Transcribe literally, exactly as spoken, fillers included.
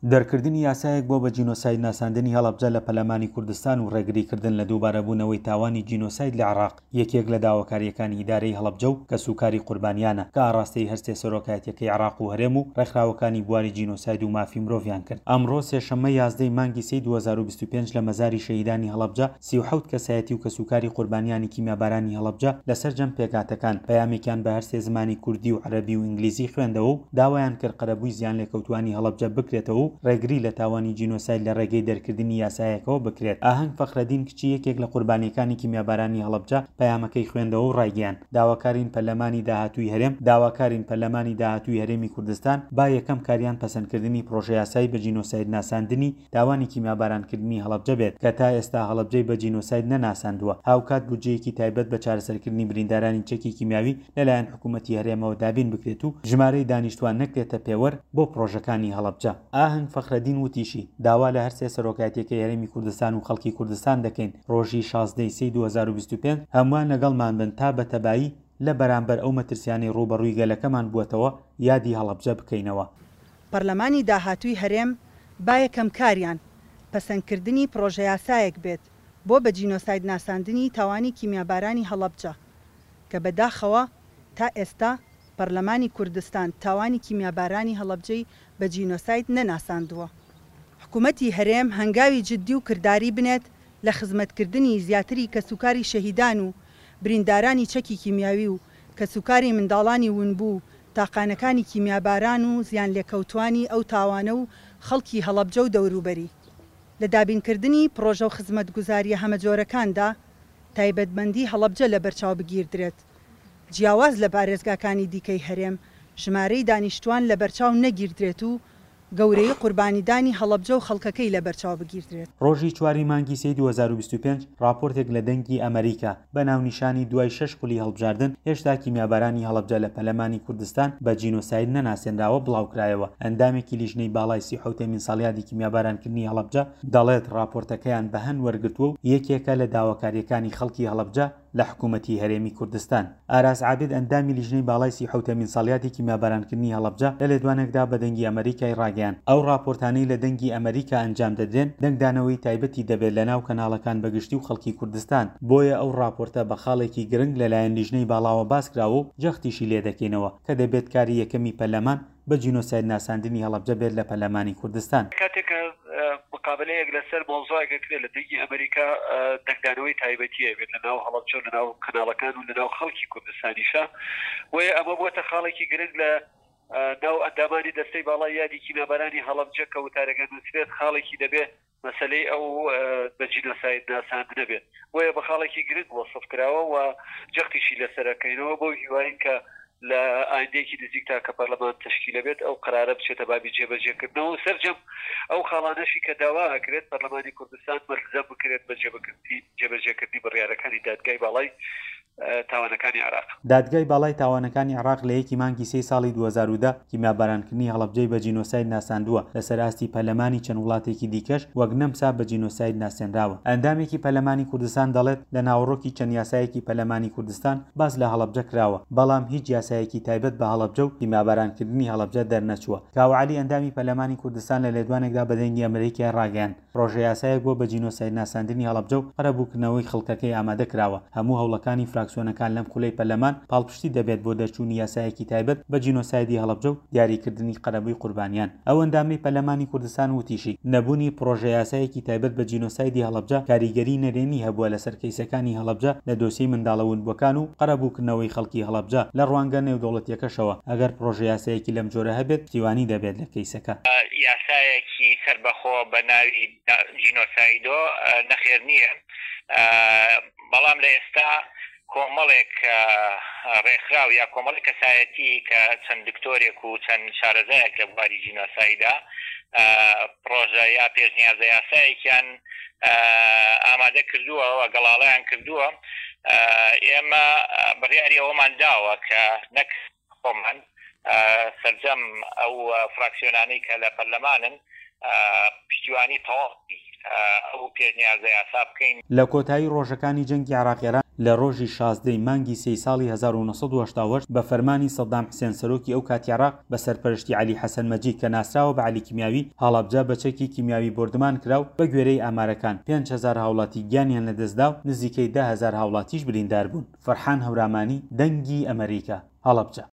دەرکردنی یاسایەک بۆ بە جینۆساید ناساندنی هەڵەبجە لە پەلەمانی کوردستان و ڕێگریکردن لە دووبارەبوونەوەی تاوانی جینۆساید لە عێراق یەکێک لە داواکاریەکانی ئیدارەی هەڵەبجە و کە سوکاری قوربانیانە کە ئاڕاستەی هەستێ سەرۆکایەتیەکەی عێراق و هەرێم و ڕێکخراوەکانی بواری جینۆساید و مافی مرۆڤیان کرد. ئەمڕۆ سێشەممە یازدەی مانگی سەی دوو هەزار و بیست و پێنج لە مەزاری شەهیدانی هەڵەبجە سی و حەوت کەسایەتی و کە سوکاری قوربانیانی کیمیابارانی هەڵەبجە لەسەر جەم پێکاتەکان پەیامێکیان بە هەر سێ زمانی کوردی و عەرەبی و ئینگلیزی خوێندەوە و داوایان کرد قەرەبووی زیان لێکەوتوانی هەڵەبجە بکرێتەوە و ڕێگری لە تاوانی جینۆساید لە ڕێگەی دەرکردنی یاسایەکەوە بکرێت. ئاهەنگ فەخرەدین کچی یەکێک لە قوربانیەکانی کیمیابارانی هەڵەبجە پەیامەکەی خوێندەوە و ڕایگەیاند داواکارین پەرلەمانی داهاتووی هەرێم داواکارین پەرلەمانی داهاتووی هەرێمی کوردستان با یەکەم کاریان پەسەندکردنی پرۆژە یاسایی بە جینۆساید ناساندنی داوانی کیمیابارانکردنی هەڵەبجە بێت کە تا ئێستا هەڵەبجەی بە جینۆساید نەناساندووە. هاوکات بودجەیەکی تایبەت بە چارەسەرکردنی بریندارانی چەکی کیمیاوی لەلایەن حکوومەتی هەرێمەوە دابین بکرێت و ژمارەی دانیشتوان نەکرێتە پێوەر بۆ پرۆژەکانی هەڵەبجە. ئاهەنگ فەخرەدین وتیشی داوا لە هەر سێ سەرۆکایەتیەکەی هەرێمی کوردستان و خەڵکی کوردستان دەکەین ڕۆژی شازدەی سەی دوو هەزار و بیست و پێنج هەمووان لەگەڵمان بن تا بە تەبایی لە بەرامبەر ئەو مەترسیانەی ڕوبەڕووی گەلەکەمان بووەتەوە یادی هەڵەبجە بکەینەوە. پەرلەمانی داهاتووی هەرێم با یەکەم کاریان پەسەندکردنی پرۆژە یاسایەک بێت بۆ بە جینۆساید ناساندنی تاوانی کیمیابارانی هەڵەبجە کە بەداخەوە تا ئێستا پەرلەمانی کوردستان تاوانی کیمیابارانی هەڵەبجەی بە جینۆساید نەناساندووە. حکوومەتی هەرێم هەنگاوی جددی و کردداری بنێت لە خزمەتکردنی زیاتری کە سوکاری شەهیدان و بریندارانی چەکی کیمیاوی و کە سوکاری منداڵانی ونبوو تاقانەکانی کیمیاباران و زیان لێکەوتوانی ئەو تاوانە و خەڵکی هەڵەبجە و دەوروبەری لە دابینکردنی پرۆژە و خزمەتگوزاریە هەمە جۆرەکاندا تایبەتمەندی هەڵەبجە لە بەرچاو بگیردرێت. جیاواز لە پارێزگاکانی دیکەی هەرێم ژمارەی دانیشتوان لە بەرچاو نەگیردرێت و گەورەی قوربانیدانی هەڵەبجە و خەڵکەکەی لە بەرچاو بگیردرێت. ڕۆژی چواری مانگی سەی دوو هەزار و بیست و پێنج راپۆرتێک لە دەنگی ئەمریکا بە ناونیشانی دوای شەش قولی هەڵبژاردن هێشتا کیمیابارانی هەڵەبجە لە پەرلەمانی کوردستان بە جینۆساید نەناسێنراوە بڵاوکرایەوە. ئەندامێکی لیژنەی باڵای سی و حەوتەمین ساڵیادی کیمیابارانکردنی هەڵەبجە دەڵێت راپۆرتەکەیان بە هەن وەرگرتووە و یەکێکە لە داواکاریەکانی خەڵکی هەڵەبجە لە حکوومەتی هەرێمی کوردستان. ئاراس عابد ئەندامی لیژنەی باڵای سی و حەوتەمین ساڵیادی کیمیابارانکردنی هەڵەبجە لە لێدوانێکدا بە دەنگی ئەمریکای ڕاگەیان ئەو راپۆرتانەی لە دەنگی ئەمریکا ئەنجام دەدرێن دەنگدانەوەی تایبەتی دەبێت لە ناو کەناڵەکان بەگشتی و خەڵکی کوردستان. بۆیە ئەو راپۆرتە بە خاڵێکی گرنگ لەلایەن لیژنەی باڵاوە باسکراوە و جەختیشی لێ دەکەینەوە کە دەبێت کاری یەکەمی پەرلەمان بە جینۆساید ناساندنی هەڵەبجە بێت لە پەرلەمانی کوردستان. کاتێک مقابلەیەک لەسەر مۆزوعێکە کرێت لە دەنگی ئەمریکا دەنگدانەوەی تایبەتیە بێت لە ناو هەڵەبجە لە ناو کەناڵەکان و لە ناو خەڵکی کوردستانیشە وەیە ئەمە بووەتە خاڵێکی گرنگ لە ناو ئەندامانی دەستەی باڵای یادی کیمیابارانی هەڵەبجە کە وتارەکە نووسێت خاڵێکی دەبێت مەسلەی ئەو بە جینۆساید ناساندنە بێت وەیە بە خاڵێکی گرنگ وەسف کراوە و جەختیشی لەسەرەکەینەوە بۆ هیواین کە لە ئایندێکی نزیک تا کە پەرلەمان تشکیلە بێت ئەو قرارە بچێتە بابی جێبەجێکردنەوە و سەرجەم ئەو خاڵانەشی کە داوا ئەکرێت پەرلەمانی کوردستان مەلزەم بکرێت بە جێبەجێکردنی بڕیارەکانی دادگای باڵای تاوانەکانی عێراق. دادگای باڵای تاوانەکانی عێراق لە یەکی مانگی سەی ساڵی دوو هەزار و دە کیمیابارانکردنی هەڵەبجەی بە جینۆساید ناساندووە لەسەر ئاستی پەرلەمانی چەند وڵاتێکی دیکەش وەک نەمسا بە جینۆساید ناسێنراوە. ئەندامێکی پەرلەمانی کوردستان دەڵێت لە ناوەڕۆکی چەند یاسایەکی پەرلەمانی کوردستان باس لە هەڵەبجە کراوە بەڵام هیچ یاسایەکی تایبەت بە هەڵەبجە و کیمیابارانکردنی هەڵەبجە دەرنەچووە. کاوعالی ئەندامی پەرلەمانی کوردستان لە لێدوانێکدا بە دەنگی ئەمریکای ڕاگەیاند پرۆژە یاسایەک بۆ بە جینۆساید ناساندنی هەڵەبجە و قەرەبووکردنەوەی خەڵکەکەی ئامادە کراوە. هەموو هەوڵەکانی فراکسیۆنەکان لەم خولەی پەرلەمان پاڵپشتی دەبێت بۆ دەرچوونی یاسایەکی تایبەت بە جینۆسایدی هەڵەبجە و دیاریکردنی قەرەبووی قوربانیان. ئەو ئەندامی پەرلەمانی کوردستان وتیشی نەبوونی پرۆژە یاسایەکی تایبەت بە جینۆسایدی هەڵەبجە کاریگەری نەرێنی هەبووە لەسەر کەیسەکانی هەڵەبجە لە دۆسیەی منداڵە ونبووەکان و قەرەبووکردنەوەی خەڵکی هەڵەبجە لە ڕوانگە نێودەوڵەتیەکەشەوە. ئەگەر پرۆژە یاسایەکی لەم جۆرە هەبێت سیوانی دەبێت لە کەیسەکە. یاسایەکی سەربەخۆ بە ناوی جینۆسایدۆ نەخێر نییە بەڵام لە ئێستا کۆمەڵێک ڕێکخراو یا کۆمەڵی کەسایەتی کە چەند دکتۆرێک و چەند شارەزایەک لە بواری جینۆسایدا پرۆژە یا پێشنیازە یاسایەکیان ئامادە کردووە و گەڵاڵیان کردووە. ئێمە بڕیاری ئەوەمان داوە کە نەک خۆمان سەرجەم ئەو فراکسیۆنانەی کە لە پەرلەمانن پشتیوانی تەواوی ئەو پێشنیازە یاسا بکەین. لە کۆتایی ڕۆژەکانی جەنگی عێراق لە ڕۆژی شازدەی مانگی سێ ساڵی هەزار و نۆسەد و هەشتا و هەشت بە فەرمانی سەدام حوسێن سەرۆکی ئەو کاتی عێراق بە سەرپەرشتی عەلی حەسەن مەجید کە ناسراوە بە عەلی کیمیاوی هەڵەبجە بە چەکی کیمیاوی بردمان کراو بە گوێرەی ئامارەکان پێنج هەزار هاوڵاتی گیانیان لەدەستدا و نزیکەی ده هەزار هاوڵاتیش بریندار بوون. فەرحان هەورامانی، دەنگی ئەمریکا، هەڵەبجە.